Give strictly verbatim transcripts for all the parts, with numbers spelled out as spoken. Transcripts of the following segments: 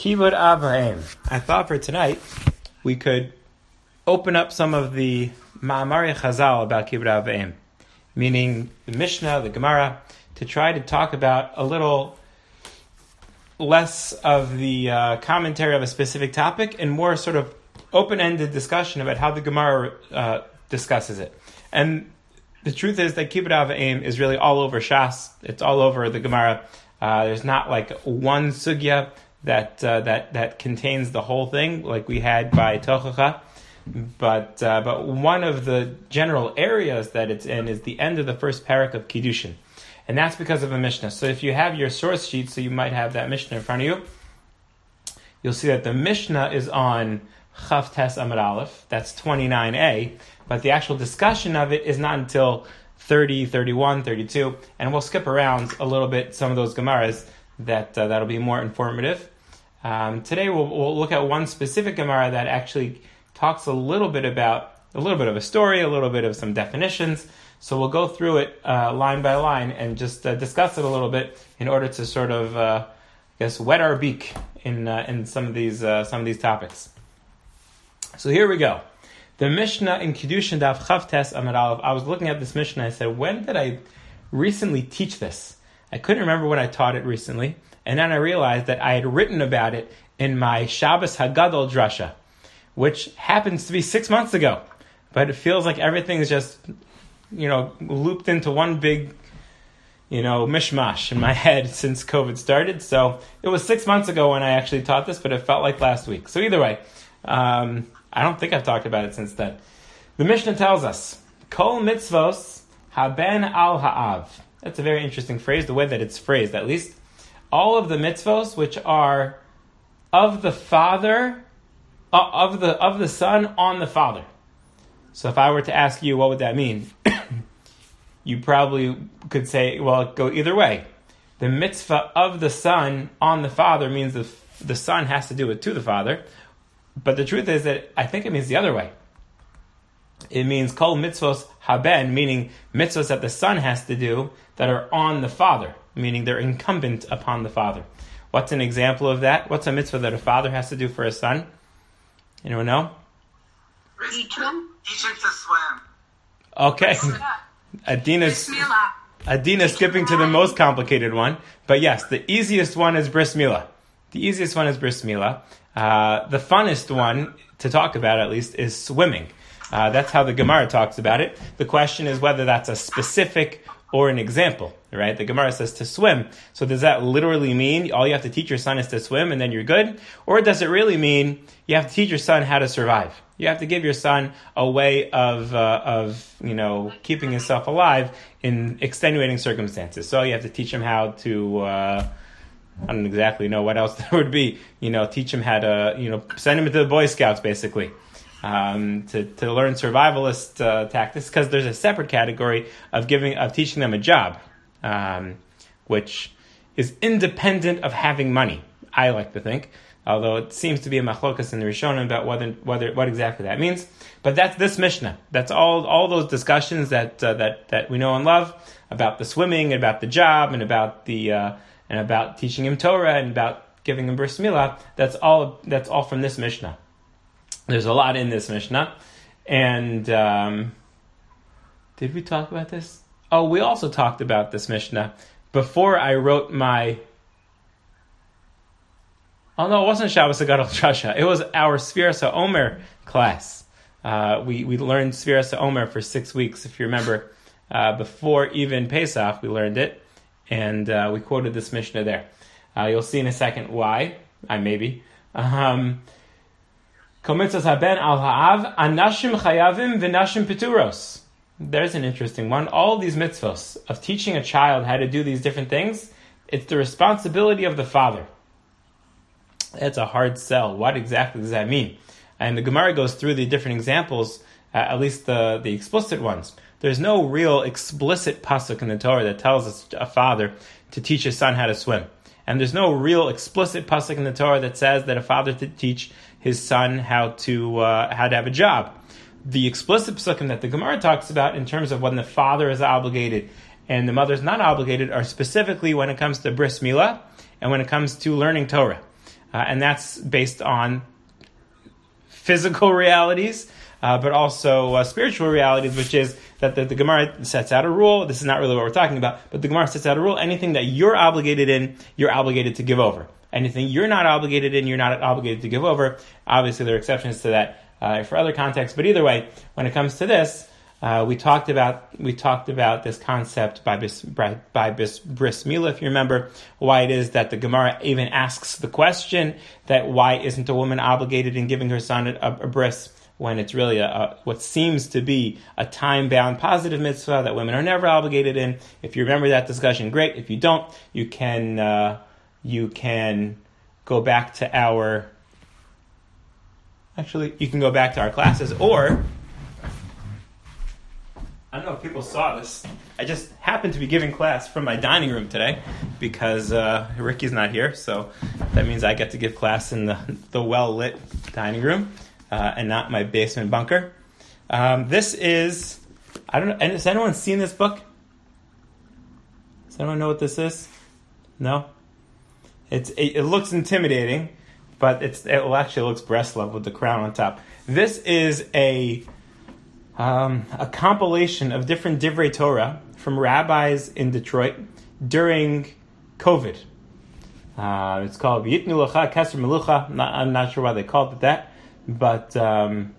Kibud Av V'Em. I thought for tonight we could open up some of the Ma'amari Chazal about Kibud Av V'Em, meaning the Mishnah, the Gemara, to try to talk about a little less of the uh, commentary of a specific topic and more sort of open-ended discussion about how the Gemara uh, discusses it. And the truth is that Kibud Av V'Em is really all over Shas. It's all over the Gemara. Uh, there's not like one sugya that uh, that that contains the whole thing, like we had by Tochacha. But uh, but one of the general areas that it's in is the end of the first parak of Kiddushin, and that's because of a Mishnah. So if you have your source sheet, so you might have that Mishnah in front of you, you'll see that the Mishnah is on Chav Tes Amud Aleph. That's twenty-nine A, but the actual discussion of it is not until thirty, thirty-one, thirty-two, and we'll skip around a little bit some of those Gemaras that uh, that'll be more informative. Um, today we'll, we'll look at one specific Gemara that actually talks a little bit about a little bit of a story, a little bit of some definitions. So we'll go through it uh, line by line and just uh, discuss it a little bit in order to sort of, uh, I guess, wet our beak in uh, in some of these uh, some of these topics. So here we go. The Mishnah in Kiddushin Daf Chav Tes Amud Aleph. I was looking at this Mishnah. I said, when did I recently teach this? I couldn't remember when I taught it recently, and then I realized that I had written about it in my Shabbos Hagadol Drasha, which happens to be six months ago. But it feels like everything's just, you know, looped into one big, you know, mishmash in my head since COVID started. So it was six months ago when I actually taught this, but it felt like last week. So either way, um, I don't think I've talked about it since then. The Mishnah tells us, Kol mitzvos haben al ha'av. That's a very interesting phrase, the way that it's phrased, at least. All of the mitzvos which are of the father, uh, of the of the son on the father. So if I were to ask you, what would that mean? You probably could say, well, go either way. The mitzvah of the son on the father means the the son has to do it to the father. But the truth is that I think it means the other way. It means kol mitzvos haben, meaning mitzvos that the son has to do that are on the father, meaning they're incumbent upon the father. What's an example of that? What's a mitzvah that a father has to do for a son? Anyone know? Teach him. Teach him to swim. Okay. Adina's, Adina's skipping to the most complicated one. But yes, the easiest one is bris milah. The easiest one is bris milah. Uh, the funnest one to talk about, at least, is swimming. Uh, that's how the Gemara talks about it. The question is whether that's a specific or an example, right? The Gemara says to swim. So does that literally mean all you have to teach your son is to swim and then you're good? Or does it really mean you have to teach your son how to survive? You have to give your son a way of, uh, of you know, keeping himself alive in extenuating circumstances. So you have to teach him how to... Uh, I don't exactly know what else there would be. You know, teach him how to, you know, send him into the Boy Scouts, basically, um, to, to learn survivalist uh, tactics, because there's a separate category of giving of teaching them a job, um, which is independent of having money, I like to think, although it seems to be a machlokas in the Rishonim about whether whether what exactly that means. But that's this Mishnah. That's all all those discussions that uh, that that we know and love about the swimming, and about the job, and about the uh, and about teaching him Torah, and about giving him bris milah. That's all. That's all from this Mishnah. There's a lot in this Mishnah, and um, did we talk about this? Oh, we also talked about this Mishnah before I wrote my. Oh no, it wasn't Shabbos Hagadol Drasha. It was our Sfiras HaOmer class. Uh, we we learned Sfiras HaOmer for six weeks, if you remember. Uh, before even Pesach, we learned it. And uh, we quoted this Mishnah there. Uh, you'll see in a second why. I maybe. Um, Komitzos haben al ha'av anashim chayavim v'nashim pituros. There's an interesting one. All these mitzvos of teaching a child how to do these different things, it's the responsibility of the father. That's a hard sell. What exactly does that mean? And the Gemara goes through the different examples, uh, at least the, the explicit ones. There's no real explicit pasuk in the Torah that tells us a father to teach his son how to swim. And there's no real explicit pasuk in the Torah that says that a father to teach his son how to uh, how to have a job. The explicit pasukim that the Gemara talks about in terms of when the father is obligated and the mother is not obligated are specifically when it comes to bris milah and when it comes to learning Torah. uh, and that's based on physical realities, uh, but also uh, spiritual realities, which is that the, the Gemara sets out a rule. This is not really what we're talking about, but the Gemara sets out a rule. Anything that you're obligated in, you're obligated to give over. Anything you're not obligated in, you're not obligated to give over. Obviously, there are exceptions to that uh, for other contexts, but either way, when it comes to this, uh, we talked about we talked about this concept by bis, by, by bis, bris milah, if you remember, why it is that the Gemara even asks the question that why isn't a woman obligated in giving her son a, a bris, when it's really a, a, what seems to be a time-bound positive mitzvah that women are never obligated in. If you remember that discussion, great. If you don't, you can uh, you can go back to our actually you can go back to our classes, or I don't know if people saw this. I just happened to be giving class from my dining room today because uh, Ricky's not here, so that means I get to give class in the the well-lit dining room. Uh, and not my basement bunker. Um, this is, I don't know, and has anyone seen this book? Does anyone know what this is? No? It's It, it looks intimidating, but it's it actually looks Breslov with the crown on top. This is a um, a compilation of different Divrei Torah from rabbis in Detroit during COVID. Uh, it's called V'yitnu Lecha Keser Melucha. I'm not sure why they called it that. But um,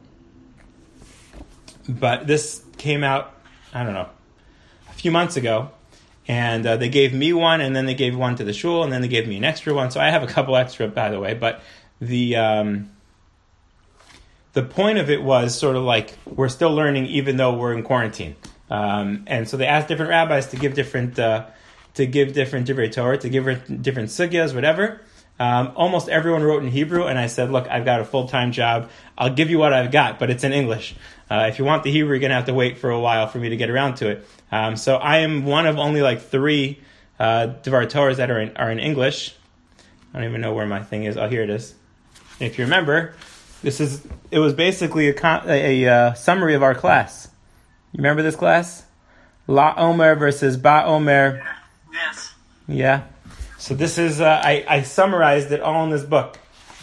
but this came out, I don't know, a few months ago, and uh, they gave me one, and then they gave one to the shul, and then they gave me an extra one. So I have a couple extra, by the way. But the um, the point of it was sort of like we're still learning, even though we're in quarantine. Um, and so they asked different rabbis to give different uh, to give different Divrei Torah, to give different sugyas, whatever. Um, almost everyone wrote in Hebrew, and I said, look, I've got a full-time job. I'll give you what I've got, but it's in English. Uh, if you want the Hebrew, you're going to have to wait for a while for me to get around to it. Um, so I am one of only like three uh, Dvar Torahs that are in, are in English. I don't even know where my thing is. Oh, here it is. And if you remember, this is it was basically a, con- a, a uh, summary of our class. You remember this class? La Omer versus Ba Omer. Yes. Yeah. So this is, uh, I, I summarized it all in this book.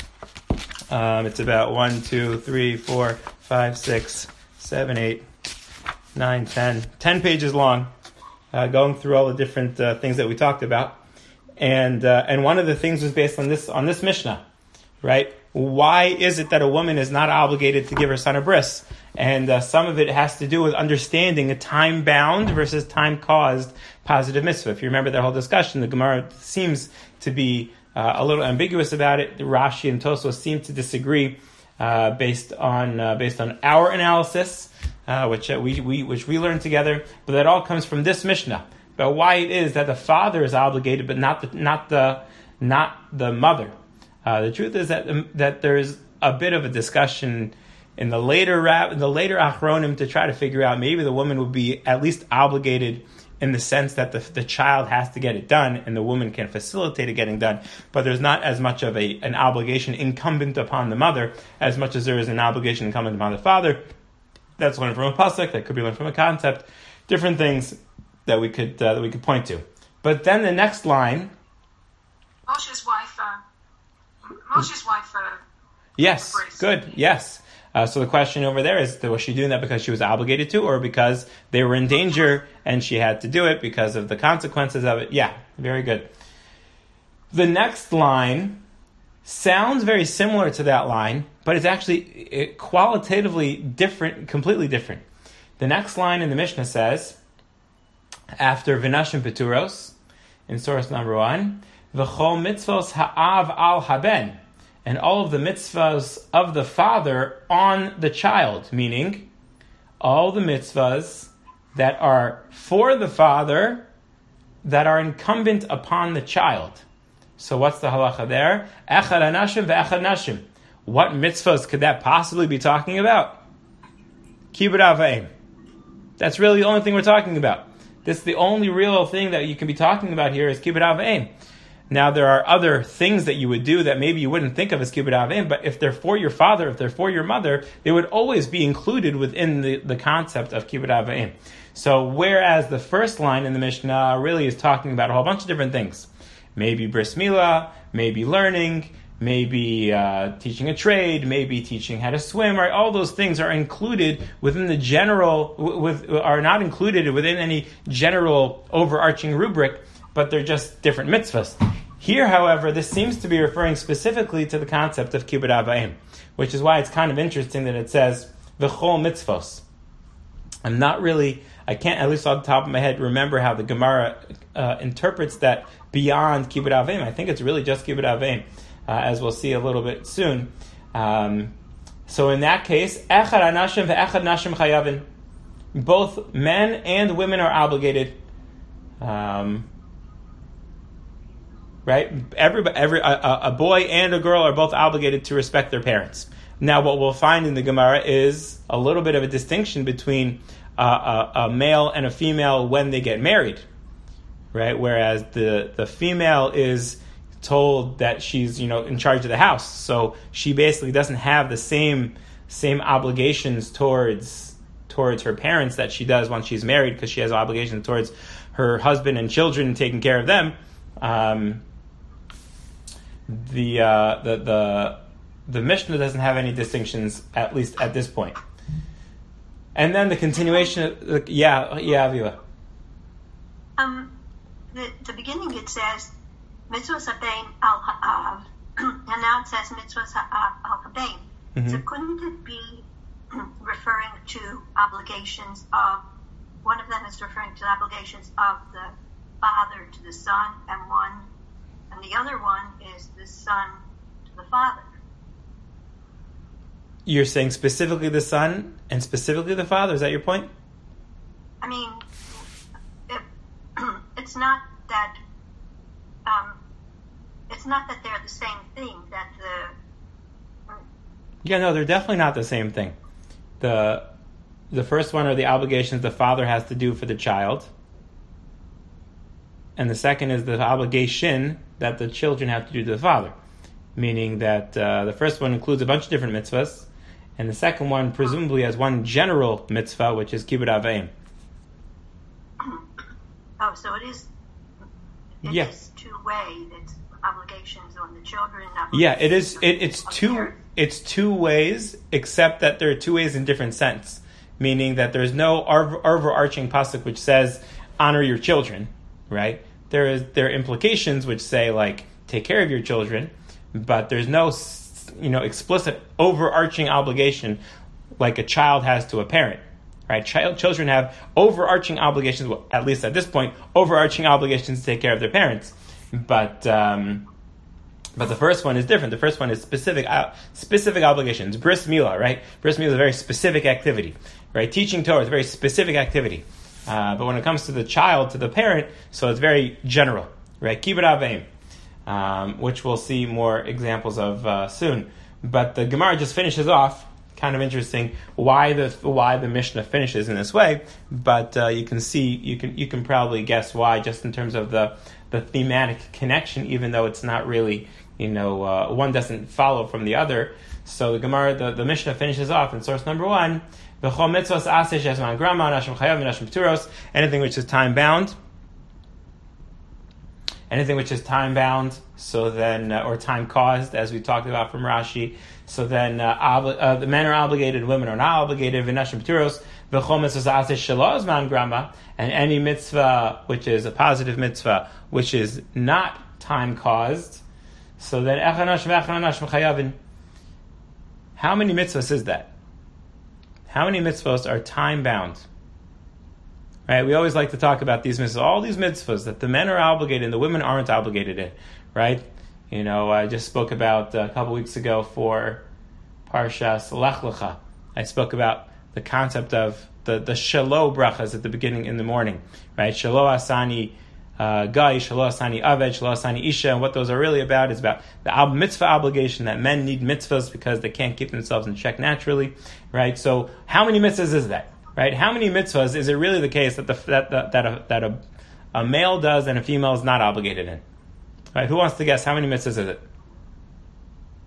Um, it's about one, two, three, four, five, six, seven, eight, nine, ten, ten pages long, uh, going through all the different uh, things that we talked about. And uh, and one of the things was based on this on this Mishnah, right? Why is it that a woman is not obligated to give her son a bris? And uh, some of it has to do with understanding a time-bound versus time-caused positive mitzvah. If you remember that whole discussion, the Gemara seems to be uh, a little ambiguous about it. Rashi and Tosfos seem to disagree uh, based on uh, based on our analysis, uh, which uh, we, we which we learned together. But that all comes from this Mishnah about why it is that the father is obligated, but not the not the not the mother. Uh, the truth is that um, that there's a bit of a discussion in the later rab, the later achronim to try to figure out maybe the woman would be at least obligated in the sense that the the child has to get it done and the woman can facilitate it getting done. But there's not as much of a an obligation incumbent upon the mother as much as there is an obligation incumbent upon the father. That's learned from a pasuk. That could be learned from a concept. Different things that we could uh, that we could point to. But then the next line. Moshe's wife. Uh, Moshe's wife. Uh, yes. Good. Yes. Uh, so the question over there is, was she doing that because she was obligated to, or because they were in danger and she had to do it because of the consequences of it? Yeah, very good. The next line sounds very similar to that line, but it's actually qualitatively different, completely different. The next line in the Mishnah says, after V'nashim Peturos, in source number one, V'chol mitzvos ha'av al haben, and all of the mitzvahs of the father on the child, meaning all the mitzvahs that are for the father that are incumbent upon the child. So what's the halacha there? Echad anashim ve'echad nashim. What mitzvahs could that possibly be talking about? Kibbud av v'em. That's really the only thing we're talking about. This is the only real thing that you can be talking about here is kibbud av v'em. Now, there are other things that you would do that maybe you wouldn't think of as kibbud av v'em, but if they're for your father, if they're for your mother, they would always be included within the, the concept of kibbud av v'em. So, whereas the first line in the Mishnah really is talking about a whole bunch of different things, maybe bris milah, maybe learning, maybe uh, teaching a trade, maybe teaching how to swim, right? All those things are included within the general, with are not included within any general overarching rubric, but they're just different mitzvahs. Here, however, this seems to be referring specifically to the concept of kibbud av va'em, which is why it's kind of interesting that it says v'chol mitzvos. I'm not really, I can't, at least off the top of my head, remember how the Gemara uh, interprets that beyond kibbud av va'em. I think it's really just kibbud av va'em. Uh, as we'll see a little bit soon. Um, so in that case, echad anashim ve'echad nashim chayavin. Both men and women are obligated. Um, right? Every, every, a, a boy and a girl are both obligated to respect their parents. Now what we'll find in the Gemara is a little bit of a distinction between uh, a, a male and a female when they get married. Right? Whereas the, the female is told that she's, you know, in charge of the house, so she basically doesn't have the same same obligations towards towards her parents that she does once she's married, because she has obligations towards her husband and children and taking care of them. Um, the uh, the the the Mishnah doesn't have any distinctions, at least at this point. And then the continuation of the, yeah yeah Aviva. Um, the the beginning it says mitzvahs habein al ha'av, and now it says mitzvahs ha'av al habein. Mm-hmm. So couldn't it be referring to obligations of, one of them is referring to obligations of the father to the son, and one, and the other one is the son to the father? You're saying specifically the son and specifically the father, is that your point? I mean, it, it's not that Um, it's not that they're the same thing, that the... Yeah, no, they're definitely not the same thing. The the first one are the obligations the father has to do for the child. And the second is the obligation that the children have to do to the father. Meaning that uh, the first one includes a bunch of different mitzvahs, and the second one presumably has one general mitzvah, which is kibbud av va'em. Oh, so it is... It yeah. is two-way. It's obligations on the children. Yeah, it is. It, it's two. It's two ways, except that there are two ways in different sense. Meaning that there's no over, overarching pasuk which says honor your children, right? There is there are implications which say like take care of your children, but there's no you know explicit overarching obligation like a child has to a parent. Right, child children have overarching obligations. Well, at least at this point, overarching obligations to take care of their parents. But um, but the first one is different. The first one is specific uh, specific obligations. Bris milah, right? Bris milah is a very specific activity, right? Teaching Torah is a very specific activity. Uh, but when it comes to the child, to the parent, so it's very general, right? Kibbud av va'em, um, which we'll see more examples of uh, soon. But the Gemara just finishes off. Kind of interesting why the why the Mishnah finishes in this way, but uh, you can see you can you can probably guess why just in terms of the the thematic connection, even though it's not really you know uh, one doesn't follow from the other. So the Gemara the, the Mishnah finishes off in source number one, v'chol mitzvos aseh shezman grama nashim chayav v'nashim pturos, anything which is time bound. Anything which is time bound, so then uh, or time caused, as we talked about from Rashi. So then, uh, obli- uh, the men are obligated, women are not obligated. V'nashim pturos, v'chol mitzvos aseh shelo zman grama, and any mitzvah which is a positive mitzvah, which is not time caused. So then, echad nashim v'echad nashim chayavin. How many mitzvahs is that? How many mitzvahs are time bound? Right, we always like to talk about these mitzvahs, all these mitzvahs that the men are obligated and the women aren't obligated in, right? You know, I just spoke about uh, a couple weeks ago for Parshas Lech Lecha. I spoke about the concept of the, the shelo brachas at the beginning in the morning, right? Shelo asani uh, gai, shelo asani aved, shelo asani isha, and what those are really about is about the ob- mitzvah obligation that men need mitzvahs because they can't keep themselves in check naturally, right? So how many mitzvahs is that? Right? How many mitzvahs is it really the case that the that that, that, a, that a, a male does and a female is not obligated in? Right? Who wants to guess how many mitzvahs is it?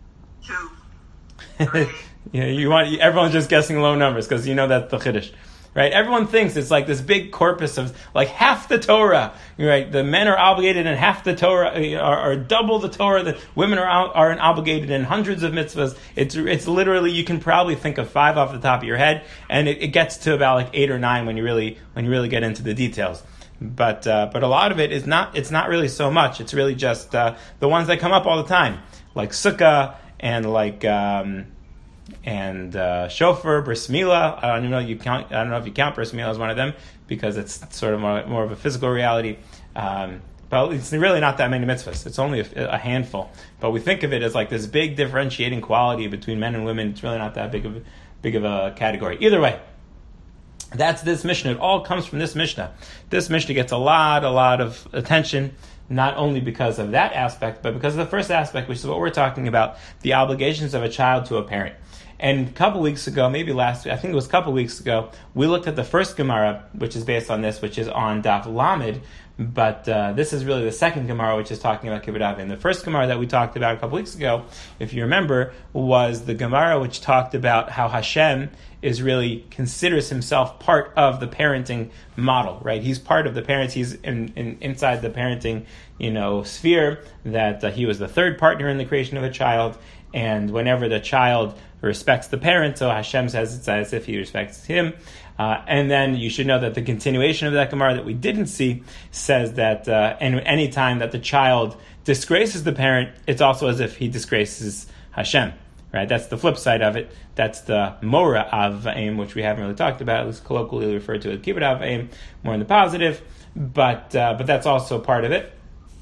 Two. Three. Yeah, you want everyone's just guessing low numbers because you know that's the chiddush. right? Everyone thinks it's like this big corpus of like half the Torah, right? The men are obligated in half the Torah, are, are double the Torah. The women are are obligated in hundreds of mitzvahs. It's it's literally, you can probably think of five off the top of your head, and it, it gets to about like eight or nine when you really when you really get into the details. But uh, but a lot of it is not. It's not really so much. It's really just uh, the ones that come up all the time, like sukkah and like um, and uh, shofar, bris milah. I don't know. You count. I don't know if you count bris milah as one of them because it's sort of more, more of a physical reality. Um, but it's really not that many mitzvahs. It's only a, a handful. But we think of it as like this big differentiating quality between men and women. It's really not that big of big of a category. Either way. That's this Mishnah. It all comes from this Mishnah. This Mishnah gets a lot, a lot of attention, not only because of that aspect, but because of the first aspect, which is what we're talking about, the obligations of a child to a parent. And a couple weeks ago, maybe last week, I think it was a couple weeks ago, we looked at the first Gemara, which is based on this, which is on Daf Lamed, but uh, this is really the second Gemara, which is talking about Kibbud Av. And the first Gemara that we talked about a couple weeks ago, if you remember, was the Gemara which talked about how Hashem is really considers himself part of the parenting model, right? He's part of the parents. He's in, in inside the parenting, you know, sphere. That uh, he was the third partner in the creation of a child, and whenever the child respects the parent, so Hashem says it's as if he respects him. Uh, and then you should know that the continuation of that Gemara that we didn't see says that uh, any, any time that the child disgraces the parent, it's also as if he disgraces Hashem. Right, that's the flip side of it. That's the Mora Av Aim, which we haven't really talked about, at least colloquially referred to as Kibbud Av Aim, more in the positive. But uh, but that's also part of it.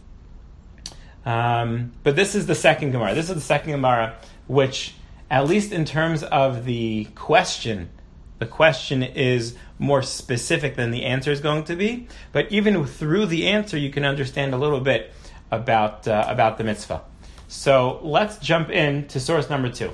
Um, but this is the second Gemara. This is the second Gemara, which, at least in terms of the question, the question is more specific than the answer is going to be. But even through the answer, you can understand a little bit about uh, about the mitzvah. So let's jump in to source number two.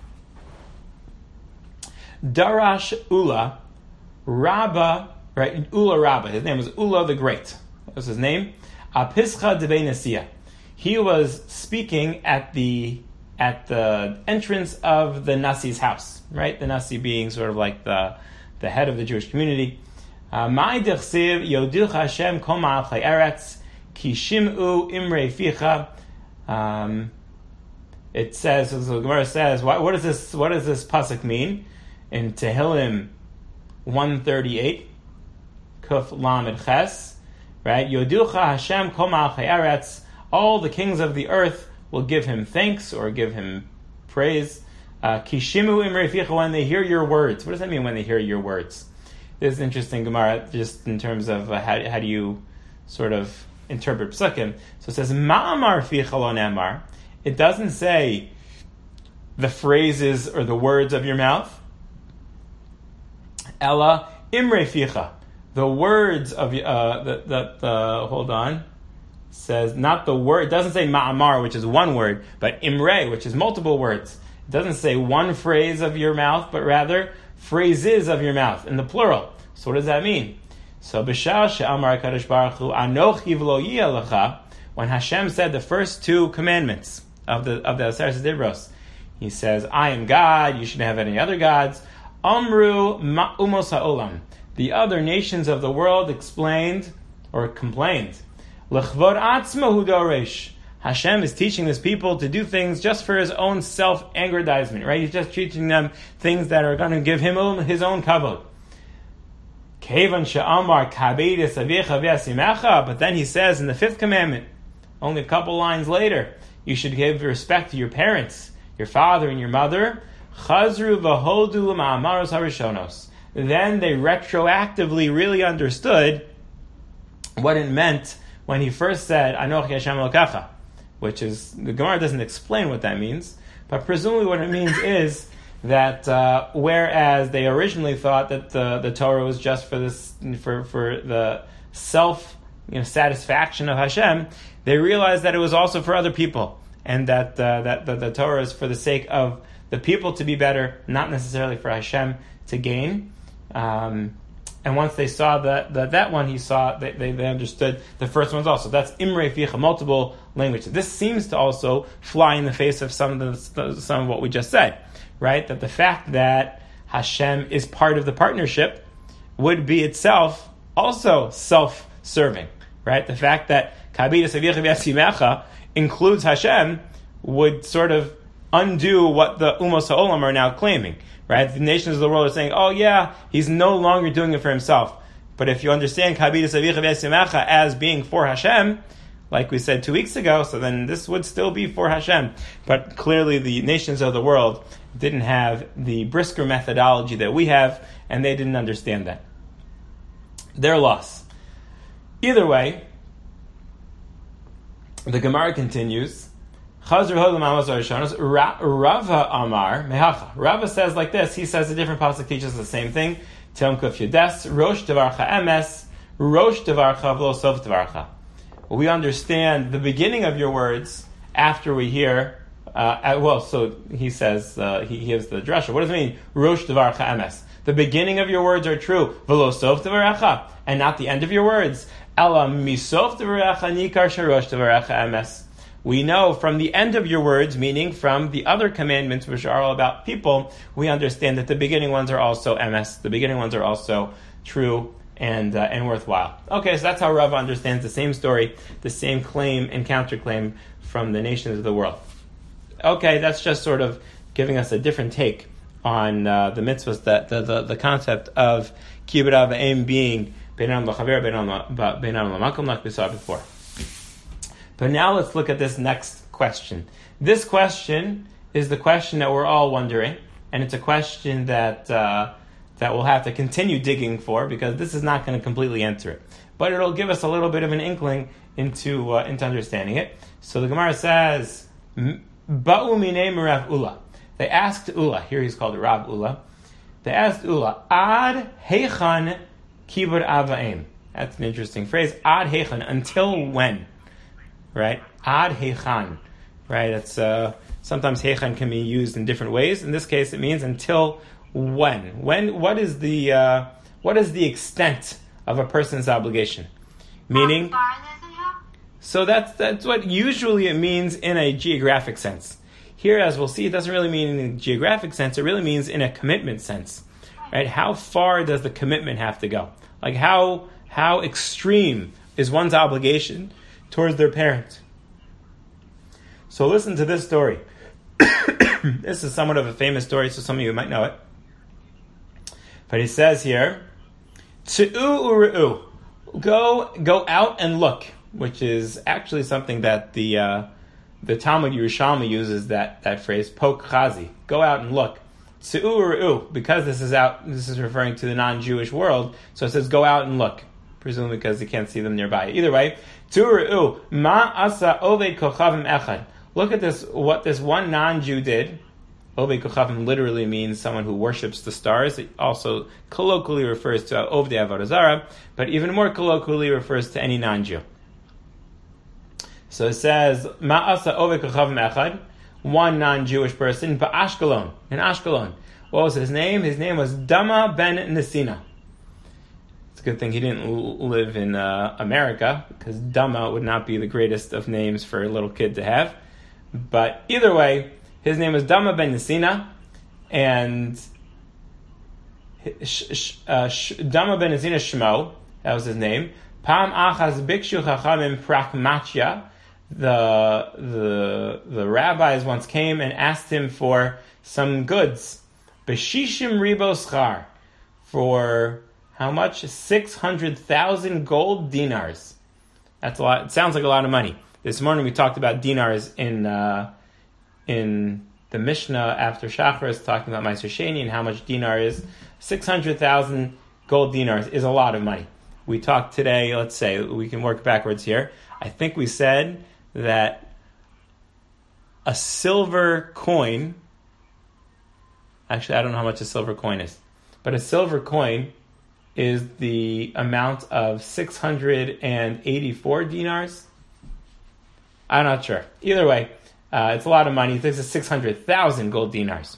Darash Ula Rabba, right? Ula Rabba. His name was Ula the Great. What was his name? Apischa Debei Nasiya. He was speaking at the at the entrance of the Nasi's house, right? The Nasi being sort of like the the head of the Jewish community. Ma'ai dechsiv yoduch Hashem kol ma'alchei eretz ki shim'u imrei ficha. Um, it says, so the Gemara says, what, what does this what does this pasuk mean? In Tehillim one thirty-eight, Kuf Lamed Ches, right? Yoducha Hashem kol ma'alchei eretz. All the kings of the earth will give him thanks or give him praise. Kishimu imrei ficha, when they hear your words. What does that mean when they hear your words? This is interesting, Gemara, just in terms of uh, how, how do you sort of interpret psukim. So it says, Ma'amar ficha lo ne'amar. It doesn't say the phrases or the words of your mouth. Ella imrei ficha. The words of, uh, the, the, the, hold on, says not the word, it doesn't say ma'amar, which is one word, but imre, which is multiple words. It doesn't say one phrase of your mouth, but rather phrases of your mouth, in the plural. So what does that mean? So, B'shal she'amar HaKadosh Baruch Hu, Anochi v'lo yiyeh lecha, when Hashem said the first two commandments of the of the Aseret Dibros, he says, I am God, you shouldn't have any other gods. Amru ma'umos ha'olam. The other nations of the world explained, or complained, L'chvod atzma hu doresh. Hashem is teaching his people to do things just for his own self-aggrandizement, right? He's just teaching them things that are going to give him his own kavod. Kevan she'amar kabedis avicha v'yasimecha, but then he says in the fifth commandment, only a couple lines later, you should give respect to your parents, your father and your mother. Chazru v'hodu ma'amaros harishonos. Then they retroactively really understood what it meant when he first said, Anochi Hashem Elokecha, which is, the Gemara doesn't explain what that means, but presumably what it means is that uh, whereas they originally thought that the, the Torah was just for this for for the self you know, satisfaction of Hashem, they realized that it was also for other people, and that uh, that the, the Torah is for the sake of the people to be better, not necessarily for Hashem to gain. Um, and once they saw that that, that one, he saw they, they they understood the first ones also. That's Imrei Ficha, multiple languages. This seems to also fly in the face of some of the some of what we just said. Right, that the fact that Hashem is part of the partnership would be itself also self-serving, right? The fact that Kabidus Avicha V'Yasimecha includes Hashem would sort of undo what the Umos HaOlam are now claiming, right? The nations of the world are saying, oh yeah, he's no longer doing it for himself. But if you understand Kabidus Avicha V'Yasimecha as being for Hashem, like we said two weeks ago, so then this would still be for Hashem. But clearly the nations of the world didn't have the Brisker methodology that we have, and they didn't understand that. Their loss. Either way, the Gemara continues. Rava Amar Mehacha. Rava says like this. He says a different pasuk teaches the same thing. Temkuf Yedes Rosh Devarcha Emes Rosh Devarcha V'lo Sof Devarcha. We understand the beginning of your words after we hear. Uh, well, so he says uh, he gives the drasha. What does it mean? Rosh Devarcha Emes. The beginning of your words are true. V'lo Sof Devarcha, and not the end of your words. Ela Misof Devarcha Nikar Sherosh Devarcha Emes. We know from the end of your words, meaning from the other commandments which are all about people, we understand that the beginning ones are also M S. The beginning ones are also true and uh, and worthwhile. Okay, so that's how Rava understands the same story, the same claim and counterclaim from the nations of the world. Okay, that's just sort of giving us a different take on uh, the mitzvahs, that the, the, the concept of Kibbud Av V'Em being Beinam L'Chaver, Beinam L'Makom, like we saw before. But now let's look at this next question. This question is the question that we're all wondering, and it's a question that uh, that we'll have to continue digging for, because this is not going to completely answer it. But it'll give us a little bit of an inkling into uh, into understanding it. So the Gemara says, Ba'u minei Rav Ula. They asked Ula, here he's called Rav Ula. They asked Ula, Ad heichan kibbud av v'em. That's an interesting phrase. Ad heichan, until when? Right? Ad heichan. Right? It's uh, sometimes heichan can be used in different ways. In this case, it means until when. When? What is the uh, what is the extent of a person's obligation? Meaning, so that's that's what usually it means in a geographic sense. Here, as we'll see, it doesn't really mean in a geographic sense. It really means in a commitment sense. Right? How far does the commitment have to go? Like how how extreme is one's obligation towards their parents? So listen to this story. This is somewhat of a famous story, so some of you might know it. But he says here, Tzu'u u'ru'u, go go out and look, which is actually something that the uh, the Talmud Yerushalmi uses, that, that phrase, pok chazi, go out and look. Tzu'u u'ru'u, because this is out, this is referring to the non-Jewish world, so it says go out and look, presumably because you can't see them nearby. Either way, Tzu'u u'ru'u, ma asa oved kochavim echad. Look at this, what this one non-Jew did. Oved Kochavim literally means someone who worships the stars. It also colloquially refers to Ovdei Avodah Zarah, but even more colloquially refers to any non-Jew. So it says, Ma'asa Oved Kochavim Echad, one non-Jewish person, Ba'ashkelon, in Ashkelon. What was his name? His name was Dama ben Nesina. It's a good thing he didn't l- live in uh, America, because Dama would not be the greatest of names for a little kid to have. But either way, his name was Dama ben Nesina, and sh- sh- uh, sh- Dama ben Nesina Shmo, that was his name. Pam achaz bikshu chachamim prakmatya. The the the rabbis once came and asked him for some goods, b'shishim ribo schar, for how much? Six hundred thousand gold dinars. That's a lot. It sounds like a lot of money. This morning we talked about dinars in uh, in the Mishnah after Shacharis, talking about Meiser Sheni and how much dinar is. Six hundred thousand gold dinars is a lot of money. We talked today. Let's say we can work backwards here. I think we said that a silver coin. Actually, I don't know how much a silver coin is, but a silver coin is the amount of six hundred eighty-four dinars. I'm not sure. Either way, uh, it's a lot of money. This is six hundred thousand gold dinars.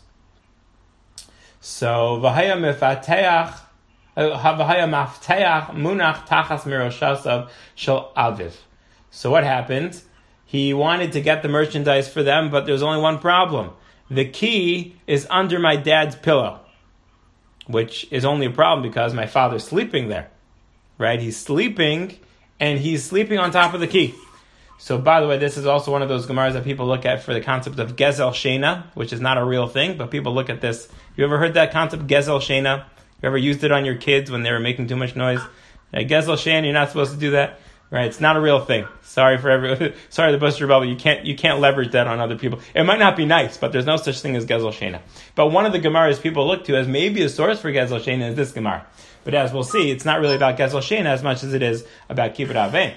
So, v'haya mefateach, v'haya mafteach munach tachas miroshasav shel aviv. So what happened? He wanted to get the merchandise for them, but there's only one problem. The key is under my dad's pillow. which is only a problem because my father's sleeping there, right? He's sleeping, and he's sleeping on top of the key. So, by the way, this is also one of those Gemaras that people look at for the concept of Gezel Shena, which is not a real thing, but people look at this. You ever heard that concept, Gezel Shena? You ever used it on your kids when they were making too much noise? Like, Gezel Shena, you're not supposed to do that, right? It's not a real thing. Sorry for every, sorry, the Buster Rebel, you can't you can't leverage that on other people. It might not be nice, but there's no such thing as Gezel Shena. But one of the Gemaras people look to as maybe a source for Gezel Shena is this Gemara. But as we'll see, it's not really about Gezel Shena as much as it is about Kibbud Aveim.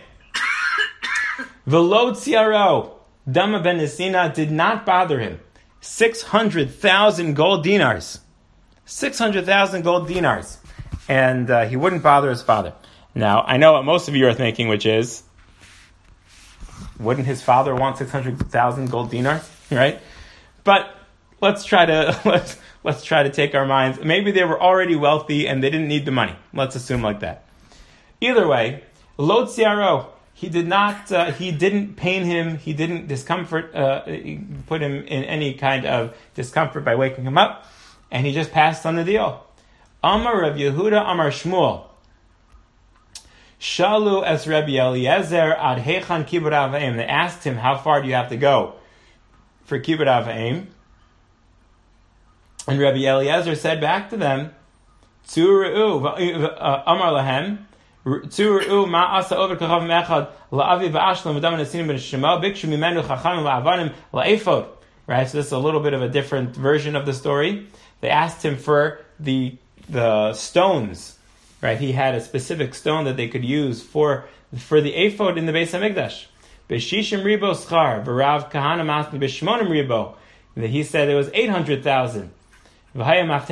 V'lo tziaro, Dama ben Nesina did not bother him. Six hundred thousand gold dinars. Six hundred thousand gold dinars. And uh, he wouldn't bother his father. Now, I know what most of you are thinking, which is, wouldn't his father want six hundred thousand gold dinars? Right? But let's try to let's let's try to take our minds. Maybe they were already wealthy and they didn't need the money. Let's assume like that. Either way, lo tziaro, he did not. Uh, he didn't pain him. He didn't discomfort. Uh, put him in any kind of discomfort by waking him up, and he just passed on the deal. Amar Rav Yehuda, Amar Shmuel. Shalu es Rabbi Eliezer ad hechan kibbud avaim. They asked him, how far do you have to go for kibbud avaim? And Rabbi Eliezer said back to them, Tzur'u Amar lahem, Tzur'u ma'asa over kachav mechad la'avi v'ashlam v'dam nesinim ben shema bikshu mimenu chachamim la'avanim la'efod. Right, so this is a little bit of a different version of the story. They asked him for the the stones. Right, he had a specific stone that they could use for for the ephod in the Beis Hamikdash. B'shishim ribo schar, v'rav kahana masni b'shmonim ribo. He said it was eight hundred thousand. Now, what's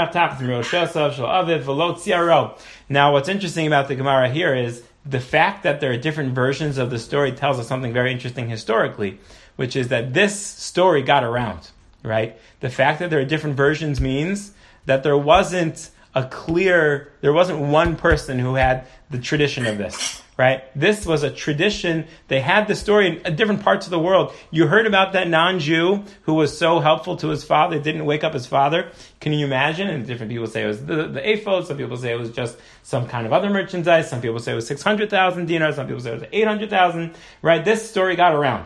interesting about the Gemara here is the fact that there are different versions of the story tells us something very interesting historically, which is that this story got around, right? The fact that there are different versions means that there wasn't a clear, there wasn't one person who had the tradition of this, right? This was a tradition. They had the story in different parts of the world. You heard about that non-Jew who was so helpful to his father, didn't wake up his father. Can you imagine? And different people say it was the, the ephod. Some people say it was just some kind of other merchandise. Some people say it was six hundred thousand dinars. Some people say it was eight hundred thousand, right? This story got around.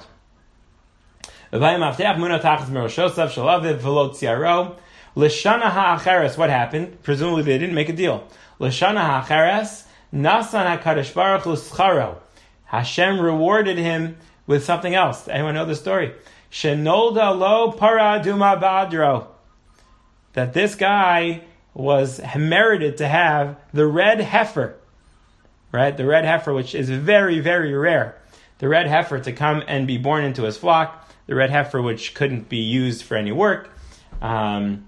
L'shana ha'acheres, what happened? Presumably they didn't make a deal. L'shana ha'acheres, nasan ha'kadosh baruch hu scharo. Hashem rewarded him with something else. Anyone know the story? Shenolda lo para duma badro. That this guy was merited to have the red heifer. Right? The red heifer, which is very, very rare. The red heifer to come and be born into his flock. The red heifer, which couldn't be used for any work. Um...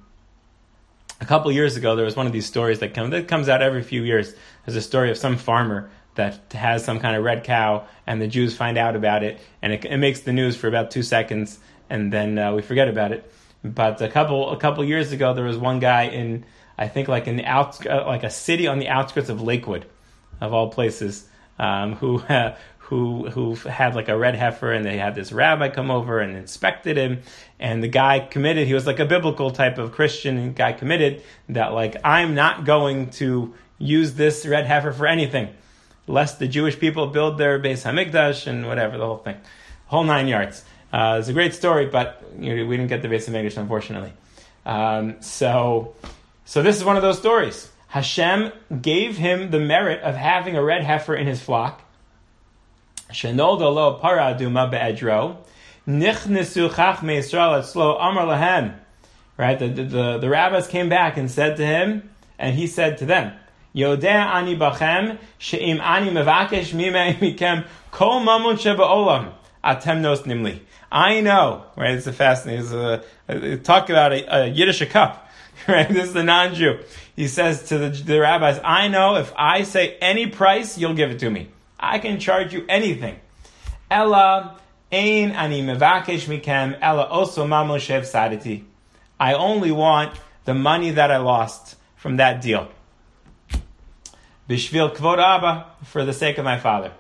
A couple years ago, there was one of these stories that, come, that comes out every few years. There's a story of some farmer that has some kind of red cow, and the Jews find out about it, and it, it makes the news for about two seconds, and then uh, we forget about it. But a couple a couple years ago, there was one guy in, I think, like in the out, uh, like a city on the outskirts of Lakewood, of all places, um, who uh, who who had like a red heifer, and they had this rabbi come over and inspected him, and the guy committed, he was like a biblical type of Christian guy, committed that like, I'm not going to use this red heifer for anything, lest the Jewish people build their Beis Hamikdash and whatever, the whole thing, whole nine yards. Uh, it's a great story, but you know, we didn't get the Beis Hamikdash, unfortunately. Um, so, so this is one of those stories. Hashem gave him the merit of having a red heifer in his flock. Shenolda lo para duma be'edro. Nichnesu chachmei Yisrael etzlo amar lahem. Right, the, the, the, the rabbis came back and said to him, and he said to them, Yodeh ani bachem, she'im ani mevakesh mimei mikem, kol mamun shebe'olam, atem nos nimli. I know, right, it's a fascinating, it's a, a, talk about a, a Yiddish cup, right, this is the non-Jew. He says to the, the rabbis, I know if I say any price, you'll give it to me. I can charge you anything. Ella ein ani mevakesh mikem, ella oso mamun she'efsaditi. I only want the money that I lost from that deal. Bishvil kvod Abba, for the sake of my father.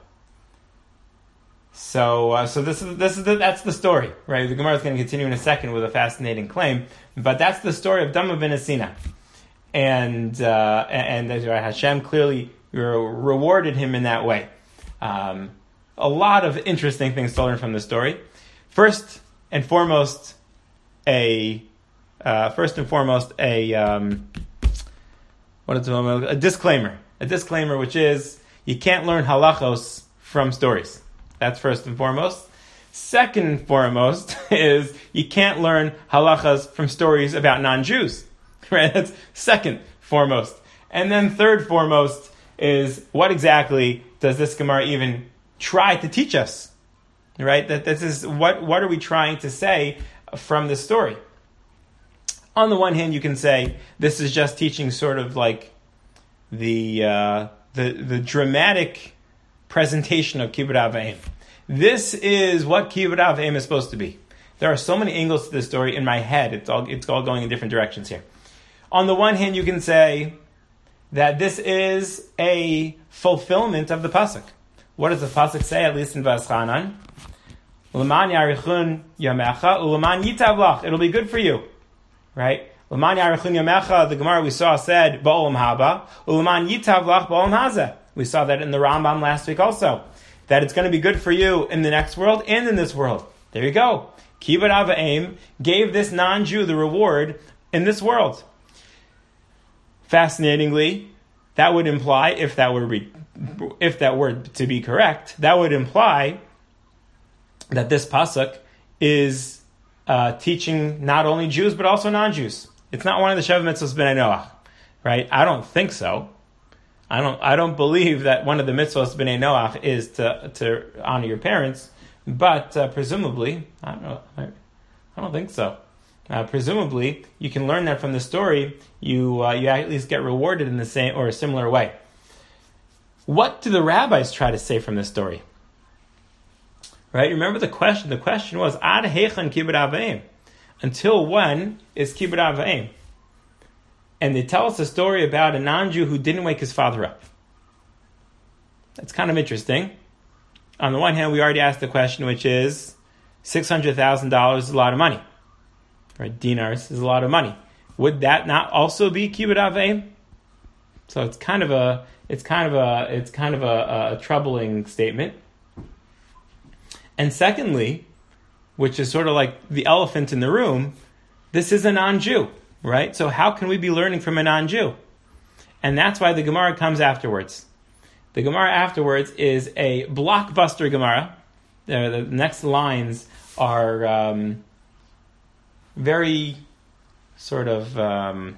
So, uh, so this is this is the, that's the story, right? The Gemara is going to continue in a second with a fascinating claim, but that's the story of Dama ben Nesina. and uh, and, and Hashem clearly rewarded him in that way. Um, a lot of interesting things to learn from the story. First and foremost, a uh, first and foremost a um, what is it, a disclaimer. A disclaimer, which is you can't learn halachos from stories. That's first and foremost. Second and foremost is you can't learn halachas from stories about non-Jews. Right? That's second foremost. And then third foremost is what exactly does this Gemara even try to teach us? Right? That this is what what are we trying to say from this story? On the one hand, you can say this is just teaching sort of like the uh, the the dramatic presentation of Kibbud Av V'Em. This is what Kibbud Av V'Em is supposed to be. There are so many angles to this story in my head. It's all it's all going in different directions here. On the one hand, you can say that this is a fulfillment of the pasuk. What does the pasuk say? At least in Va'aschanan, L'man yarichun yamecha, u'leman yitav lach. It'll be good for you, right? L'man yarichun yamecha. The Gemara we saw said ba'olam haba, u'leman yitav lach ba'olam hazeh. We saw that in the Rambam last week also, that it's going to be good for you in the next world and in this world. There you go. Kibbud Av V'Em gave this non-Jew the reward in this world. Fascinatingly, that would imply, if that were re, if that were to be correct, that would imply that this pasuk is uh, teaching not only Jews but also non-Jews. It's not one of the Sheva Mitzvos B'nai Noach, right? I don't think so. I don't. I don't believe that one of the mitzvos B'nai Noach is to to honor your parents, but uh, presumably, I don't know. I, I don't think so. Uh, presumably, you can learn that from the story. You uh, you at least get rewarded in the same or a similar way. What do the rabbis try to say from this story? Right? Remember the question. The question was Ad Heichen Kibbud Av V'Em. Until when is Kibbud Av V'Em? And they tell us a story about a non-Jew who didn't wake his father up. That's kind of interesting. On the one hand, we already asked the question, which is six hundred thousand dollars is a lot of money. Right, dinars is a lot of money. Would that not also be Kibbud Av V'Em? So it's kind of a it's kind of a it's kind of a, a troubling statement. And secondly, which is sort of like the elephant in the room, this is a non-Jew, right? So how can we be learning from a non-Jew? And that's why the Gemara comes afterwards. The Gemara afterwards is a blockbuster Gemara. Uh, the next lines are um, very sort of um,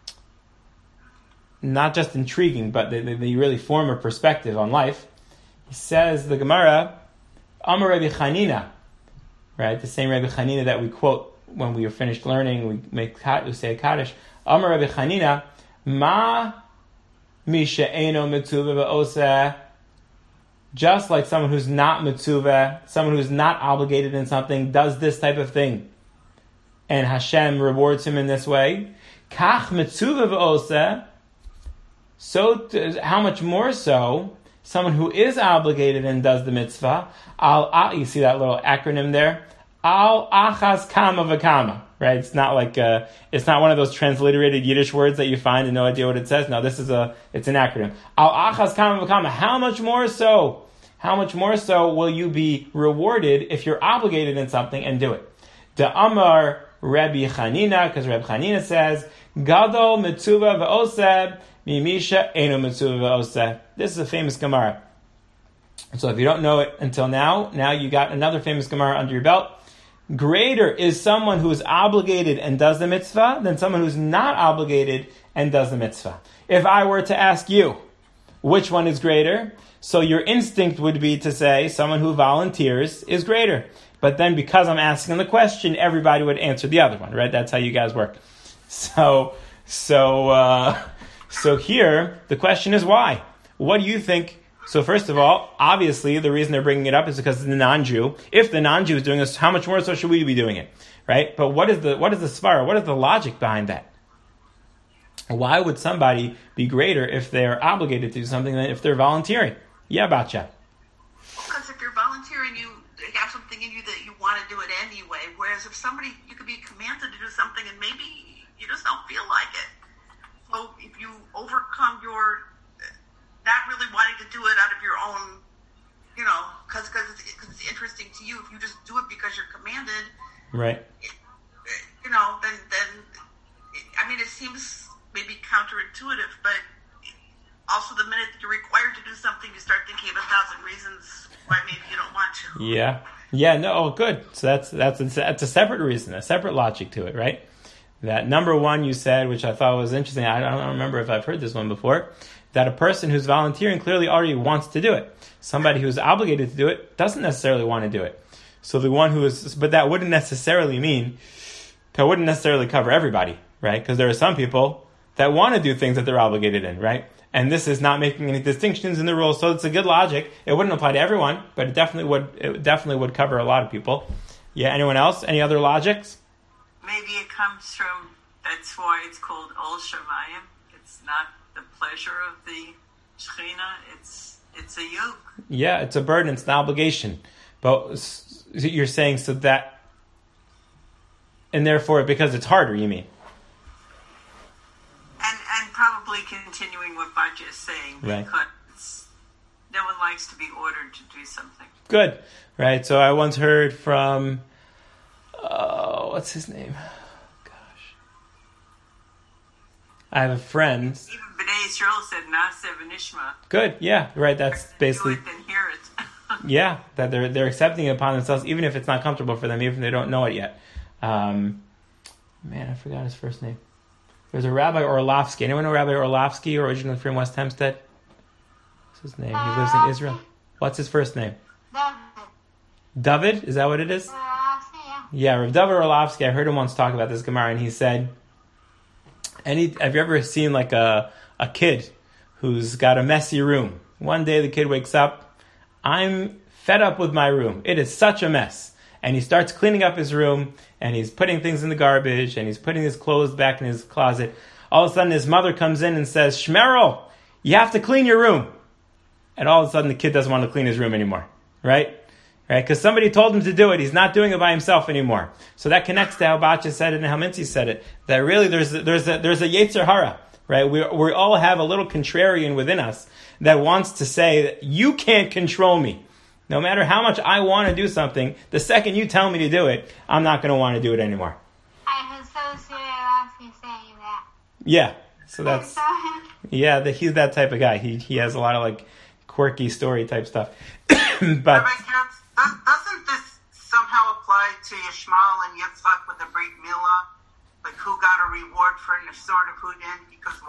not just intriguing, but they, they really form a perspective on life. He says, the Gemara, Amar Rabbi Chanina, right? The same Rabbi Chanina that we quote when we are finished learning, we make we say a Kaddish. Amar Rabbi Chanina, Ma Misha Eino Mitzuvah V'Oseh. Just like someone who's not Mitzuvah, someone who's not obligated in something, does this type of thing, and Hashem rewards him in this way. Kach Mitzuvah V'Oseh. So, how much more so, someone who is obligated and does the mitzvah, al you see that little acronym there, al achas kama v'kama, right? It's not like a, it's not one of those transliterated Yiddish words that you find and no idea what it says. No, this is a, it's an acronym. Al achas kama v'kama. How much more so? How much more so will you be rewarded if you're obligated in something and do it? De Amar Rabbi Chanina, because Rabbi Chanina says, Gadol mitzuvah v'oseh mimisha eno mitzuvah v'oseh. This is a famous Gemara. So if you don't know it until now, now you got another famous Gemara under your belt. Greater is someone who is obligated and does the mitzvah than someone who's not obligated and does the mitzvah. If I were to ask you, which one is greater? So your instinct would be to say someone who volunteers is greater. But then because I'm asking the question, everybody would answer the other one, right? That's how you guys work. So, so, uh, so here, the question is why? What do you think? So first of all, obviously, the reason they're bringing it up is because it's the non-Jew. If the non-Jew is doing this, how much more so should we be doing it, right? But what is the what is the svara? What is the logic behind that? Why would somebody be greater if they're obligated to do something than if they're volunteering? Yeah, Batcha. Because if you're volunteering, you have something in you that you want to do it anyway. Whereas if somebody, you could be commanded to do something and maybe you just don't feel like it. So seems maybe counterintuitive, but also the minute that you're required to do something, you start thinking of a thousand reasons why maybe you don't want to. Yeah. Yeah, no, oh, good. So that's that's a, that's a separate reason, a separate logic to it, right? That number one you said, which I thought was interesting, I don't remember if I've heard this one before, that a person who's volunteering clearly already wants to do it. Somebody who's obligated to do it doesn't necessarily want to do it. So the one who is, but that wouldn't necessarily mean, that wouldn't necessarily cover everybody, right? Because there are some people that want to do things that they're obligated in, right? And this is not making any distinctions in the rules, so it's a good logic. It wouldn't apply to everyone, but it definitely would. It definitely would cover a lot of people. Yeah. Anyone else? Any other logics? Maybe it comes from. That's why it's called Ol Shamayim. It's not the pleasure of the Shekhinah. It's it's a yoke. Yeah, it's a burden. It's an obligation. But you're saying so that, and therefore because it's harder. You mean? And and probably continuing what Batya is saying, right. Because no one likes to be ordered to do something. Good, right? So I once heard from, uh, what's his name? Gosh, I have a friend. Even B'nai Yisrael said Naaseh v'nishma. Good, yeah, right. That's basically. Do it and hear it. Yeah, that they're they're accepting it upon themselves, even if it's not comfortable for them, even if they don't know it yet. Um, man, I forgot his first name. There's a Rabbi Orlovsky. Anyone know Rabbi Orlovsky, originally from West Hempstead? What's his name? He lives in Israel. What's his first name? David. Is that what it is? Yeah, Rav David Orlovsky. I heard him once talk about this Gemara, and he said, "Any? Have you ever seen like a a kid who's got a messy room? One day the kid wakes up, I'm fed up with my room. It is such a mess." And he starts cleaning up his room, and he's putting things in the garbage, and he's putting his clothes back in his closet. All of a sudden, his mother comes in and says, "Shmerel, you have to clean your room." And all of a sudden, the kid doesn't want to clean his room anymore, right? Right? Because somebody told him to do it. He's not doing it by himself anymore. So that connects to how Batya said it and how Mincy said it. That really there's there's a, there's a Yetzer Hara, right? We we all have a little contrarian within us that wants to say that you can't control me. No matter how much I want to do something, the second you tell me to do it, I'm not going to want to do it anymore. I associate saying that. Yeah, so that's yeah. The, he's that type of guy. He he has a lot of like quirky story type stuff. But doesn't this somehow apply to Yishmael and Yitzchak with the Brit Milah? Like who got a reward for it and sort of who didn't? Because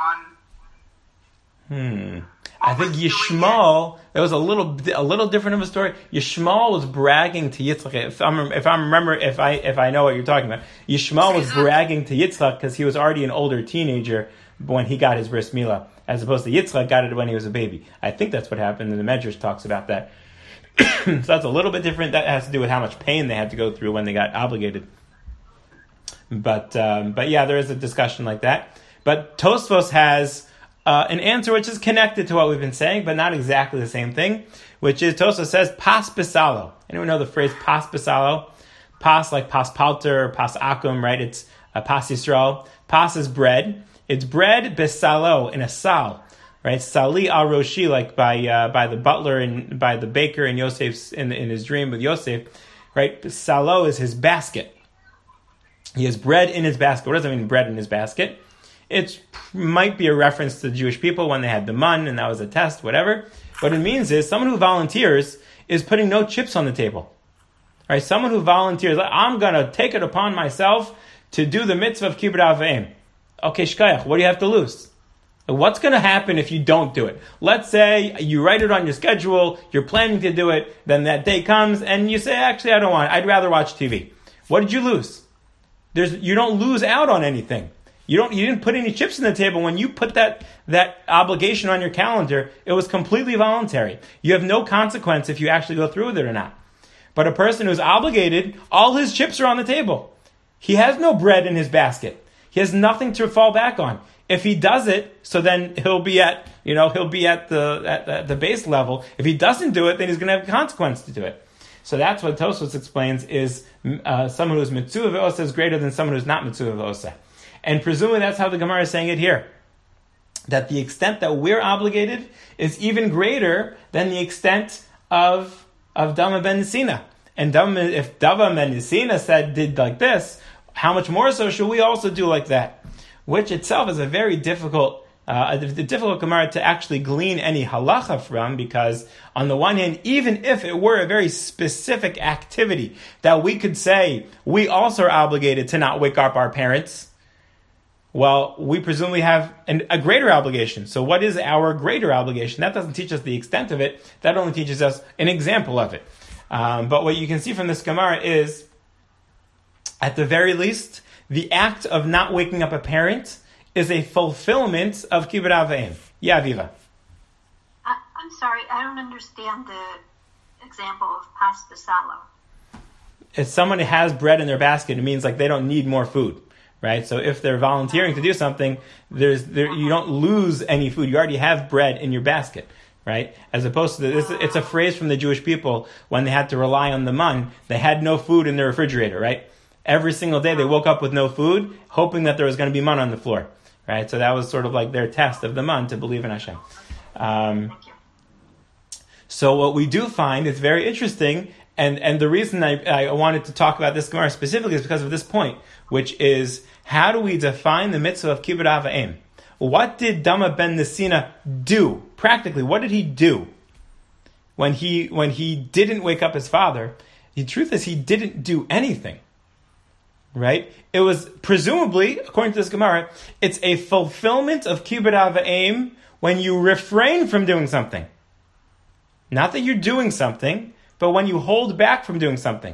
one. Hmm. I think Yishmael, it was a little a little different of a story. Yishmael was bragging to Yitzchak. If I'm if I remember if I if I know what you're talking about, Yishmael was bragging to Yitzchak because he was already an older teenager when he got his bris milah, as opposed to Yitzchak got it when he was a baby. I think that's what happened, and the Medrash talks about that. So that's a little bit different. That has to do with how much pain they had to go through when they got obligated. But um, but yeah, there is a discussion like that. But Tosfos has Uh, an answer which is connected to what we've been saying, but not exactly the same thing, which is, Tosfos says, pas bisalo. Anyone know the phrase pas bisalo? Pas, like pas palter, pas akum, right? It's uh, pas Yisrael. Pas is bread. It's bread bisalo, in a sal, right? Sali al roshi, like by uh, by the butler and by the baker in Yosef's, in, in his dream with Yosef, right? Salo is his basket. He has bread in his basket. What does that mean, bread in his basket? It might be a reference to the Jewish people when they had the mun, and that was a test, whatever. What it means is someone who volunteers is putting no chips on the table. Right? Someone who volunteers, I'm going to take it upon myself to do the mitzvah of kibbud av v'em. Okay, shkayach, what do you have to lose? What's going to happen if you don't do it? Let's say you write it on your schedule, you're planning to do it, then that day comes, and you say, actually, I don't want it. I'd rather watch T V. What did you lose? There's, you don't lose out on anything. You don't. You didn't put any chips on the table when you put that that obligation on your calendar. It was completely voluntary. You have no consequence if you actually go through with it or not. But a person who's obligated, all his chips are on the table. He has no bread in his basket. He has nothing to fall back on. If he does it, so then he'll be at you know he'll be at the at, at the base level. If he doesn't do it, then he's going to have a consequence to do it. So that's what Tosfos explains is uh, someone who's mitzvah v'osa is greater than someone who's not mitzvah v'osa. And presumably that's how the Gemara is saying it here. That the extent that we're obligated is even greater than the extent of of Dama ben Nisina. And Dama, if Dama ben Nisina said did like this, how much more so should we also do like that? which itself is a very difficult Uh, a, a difficult Gemara to actually glean any halacha from, because on the one hand, even if it were a very specific activity that we could say we also are obligated to not wake up our parents, well, we presumably have an, a greater obligation. So what is our greater obligation? That doesn't teach us the extent of it. That only teaches us an example of it. Um, but what you can see from this Gemara is, at the very least, the act of not waking up a parent is a fulfillment of Kibbud Av V'Em. Yeah, Viva. I, I'm sorry, I don't understand the example of pas basalo. If someone has bread in their basket, it means like they don't need more food, right? So if they're volunteering to do something, there's there, you don't lose any food. You already have bread in your basket, right? As opposed to this, it's a phrase from the Jewish people when they had to rely on the man. They had no food in their refrigerator, right? Every single day they woke up with no food, hoping that there was going to be man on the floor. Right, so that was sort of like their test of the man to believe in Hashem. Um, so what we do find is very interesting, and, and the reason I, I wanted to talk about this Gemara specifically is because of this point, which is, how do we define the mitzvah of Kibbud Av V'Em? What did Dama ben Nesina do? Practically, what did he do when he when he didn't wake up his father? The truth is, he didn't do anything. Right? It was presumably, according to this Gemara, it's a fulfillment of Kibbud Av V'Em when you refrain from doing something. Not that you're doing something, but when you hold back from doing something.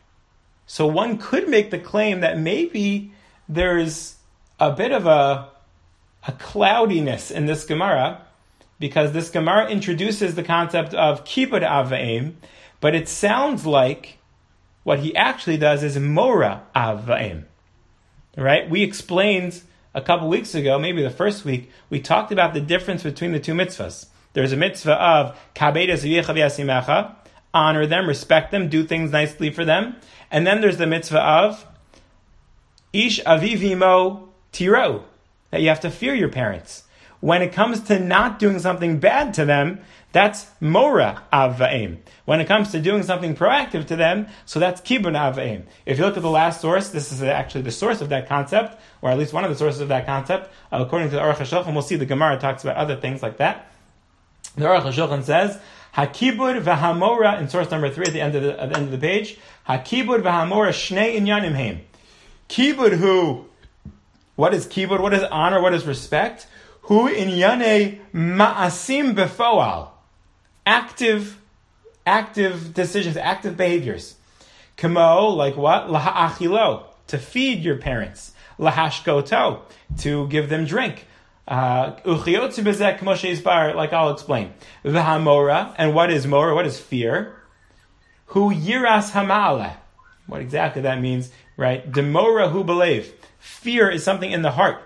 So one could make the claim that maybe there's a bit of a, a cloudiness in this Gemara, because this Gemara introduces the concept of Kibbud Av V'Em, but it sounds like what he actually does is Mora Av V'Em. Right? We explained a couple weeks ago, maybe the first week, we talked about the difference between the two mitzvahs. There's a mitzvah of Kabeda Zviyecha V'Yasimecha, honor them, respect them, do things nicely for them. And then there's the mitzvah of Ish Aviv Imo Tiro, that you have to fear your parents. When it comes to not doing something bad to them, that's Mora Av V'Em. When it comes to doing something proactive to them, so that's Kibbud Av V'Em. If you look at the last source, this is actually the source of that concept, or at least one of the sources of that concept. Uh, according to the Aruch HaShulchan, we'll see the Gemara talks about other things like that. The Aruch HaShulchan says, HaKibbud v'hamora, in source number three at the end of the, at the end of the page, HaKibbud v'hamora shnei inyanim heim. Kibbud who, what is kibbud? What is honor? What is respect? Hu inyane ma'asim befoal. Active, active decisions, active behaviors. Kamo, like what? Laha'achilo, to feed your parents. Lahashkoto, to give them drink. Uchiyotzu bezek Moshe Isbar, like I'll explain. V'hamora, and what is mora? What is fear? Hu yiras hama'aleh. What exactly that means, right? Demora hu belev. Fear is something in the heart.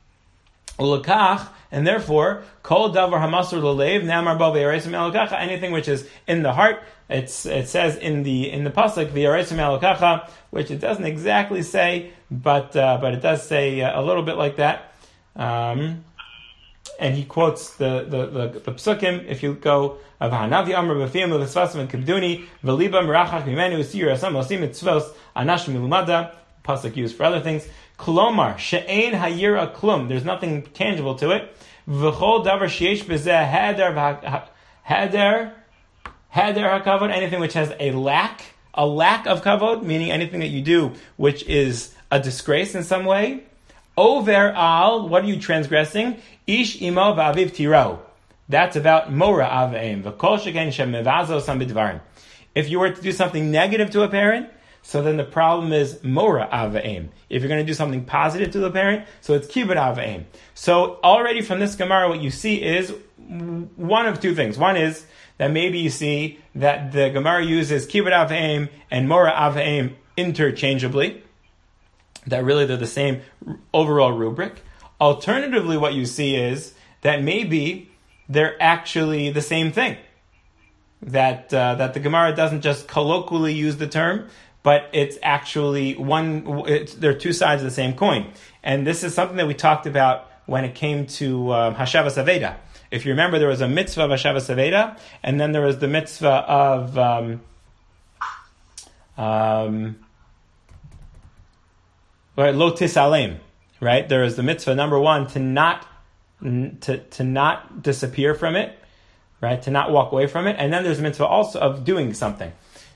Ulakach, and therefore, kol davar hamasur lelev namar bo v'yaresim elokacha. Anything which is in the heart, it's it says in the in the pasuk v'yaresim elokacha, which it doesn't exactly say, but uh, but it does say uh, a little bit like that. Um, and he quotes the the the, the psukim. If you go v'hanavi amar b'fiyam v'svasim and kibduni v'liba merachach mimenu usir asam osim mitzvos anash milumada. Pasuk used for other things. Klomar she'ein hayira klum. There's nothing tangible to it. V'chol davar sheyesh b'zeh hader hader hader hakavod. Anything which has a lack, a lack of kavod, meaning anything that you do which is a disgrace in some way. Over al, what are you transgressing? Ish imo v'aviv tiro. That's about mora avim. V'kol sheken shemevazo sam b'dvarim. If you were to do something negative to a parent, so then the problem is mora avim. If you're going to do something positive to the parent, so it's kibbud avim. So already from this Gemara, what you see is one of two things. One is that maybe you see that the Gemara uses kibbud avim and mora avim interchangeably. That really they're the same overall rubric. Alternatively, what you see is that maybe they're actually the same thing. That uh, that the Gemara doesn't just colloquially use the term, but it's actually one. It's, they're two sides of the same coin. And this is something that we talked about when it came to um, Hashavas Aveda. If you remember, there was a mitzvah of Hashavas Aveda, and then there was the mitzvah of um, um, Lo Tisalem, right? There is the mitzvah, number one, to not to to not disappear from it, right? To not walk away from it. And then there's a mitzvah also of doing something.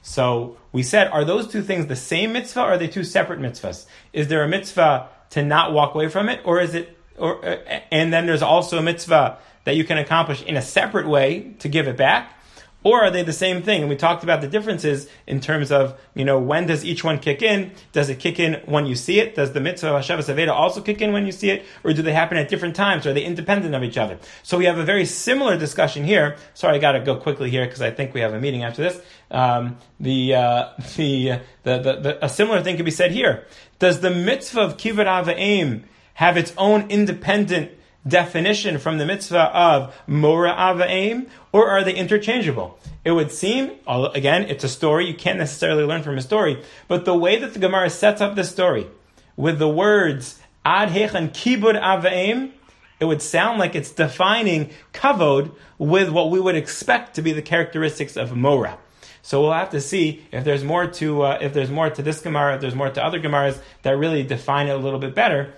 So we said, are those two things the same mitzvah, or are they two separate mitzvahs? Is there a mitzvah to not walk away from it, or is it, or uh, and then there's also a mitzvah that you can accomplish in a separate way to give it back? Or are they the same thing? And we talked about the differences in terms of, you know, when does each one kick in? Does it kick in when you see it? Does the mitzvah of Hashavas Aveda also kick in when you see it? Or do they happen at different times? Or are they independent of each other? So we have a very similar discussion here. Sorry, I got to go quickly here because I think we have a meeting after this. Um, the, uh, the, the, the, the, a similar thing could be said here. Does the mitzvah of Kibbud Av V'Em have its own independent definition from the mitzvah of Mora Av V'Em, or are they interchangeable? It would seem, again, it's a story, you can't necessarily learn from a story, but the way that the Gemara sets up the story with the words Ad Hechan Kibbud Av V'Em, it would sound like it's defining kavod with what we would expect to be the characteristics of Mora. So we'll have to see if there's more to uh, if there's more to this Gemara, if there's more to other Gemaras that really define it a little bit better,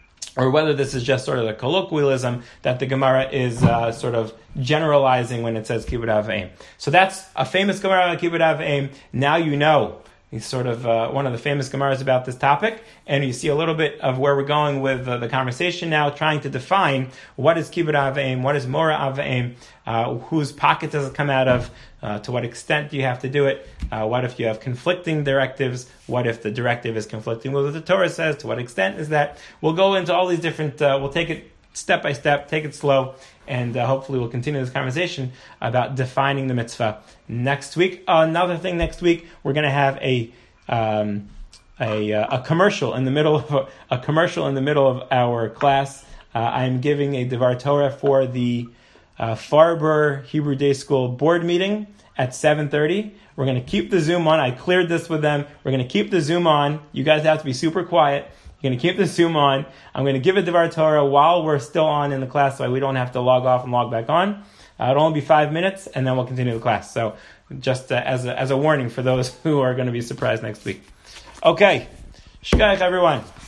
or whether this is just sort of the colloquialism that the Gemara is uh, sort of generalizing when it says Kibbud Av V'Em. So that's a famous Gemara, Kibbud Av V'Em. Now you know. He's sort of uh, one of the famous Gemaras about this topic, and you see a little bit of where we're going with uh, the conversation now, trying to define what is Kibbud Av V'Em, what is Mora Av V'Em, uh, whose pocket does it come out of, uh, to what extent do you have to do it, uh, what if you have conflicting directives, what if the directive is conflicting with what the Torah says, to what extent is that? We'll go into all these different, uh, we'll take it step by step, take it slow, and uh, hopefully we'll continue this conversation about defining the mitzvah next week. Uh, another thing next week, we're going to have a um, a, uh, a commercial in the middle of a, a commercial in the middle of our class. Uh, I'm giving a Devar Torah for the uh, Farber Hebrew Day School board meeting at seven thirty. We're going to keep the Zoom on. I cleared this with them. We're going to keep the Zoom on. You guys have to be super quiet. You're going to keep the Zoom on. I'm going to give a Devar Torah while we're still on in the class so we don't have to log off and log back on. Uh, it'll only be five minutes, and then we'll continue the class. So just uh, as, a, as a warning for those who are going to be surprised next week. Okay. Shkayach, everyone.